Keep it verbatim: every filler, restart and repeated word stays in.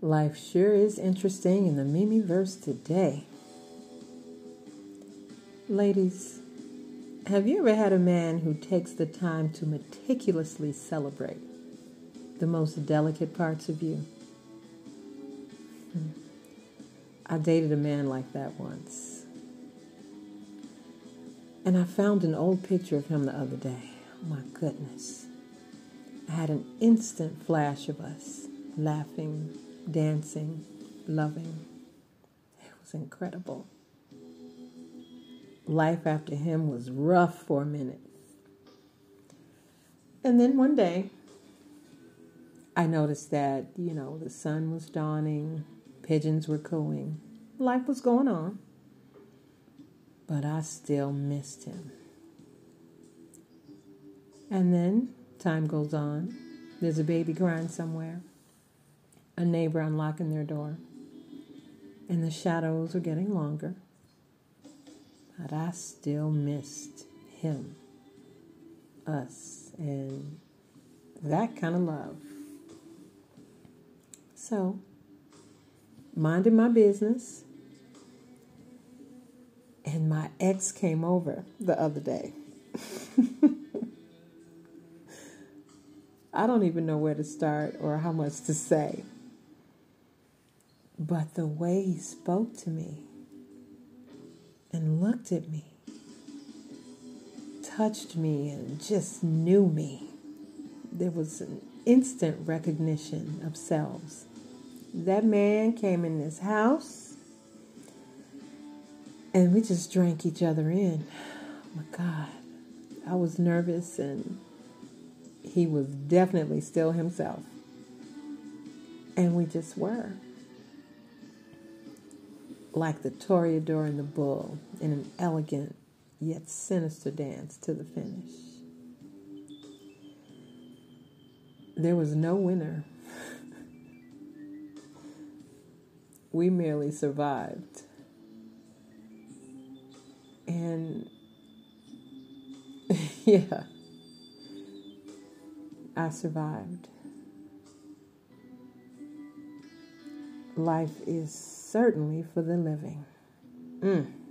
Life sure is interesting in the Mimiverse today. Ladies, have you ever had a man who takes the time to meticulously celebrate the most delicate parts of you? Hmm. I dated a man like that once. And I found an old picture of him the other day. Oh my goodness. I had an instant flash of us laughing, dancing, loving. It was incredible. Life after him was rough for a minute. And then one day, I noticed that, you know, the sun was dawning, pigeons were cooing, life was going on, but I still missed him. And then time goes on. There's a baby crying somewhere, a neighbor unlocking their door, and the shadows are getting longer. But I still missed him, us, and that kind of love. So, minding my business, and my ex came over the other day. I don't even know where to start or how much to say. But the way he spoke to me and looked at me, touched me, and just knew me. There was an instant recognition of selves. That man came in this house, and we just drank each other in. Oh my God. I was nervous, and he was definitely still himself. And we just were. Like the Toreador and the bull in an elegant yet sinister dance to the finish. There was no winner. We merely survived. And yeah, I survived. Life is certainly for the living. Mm.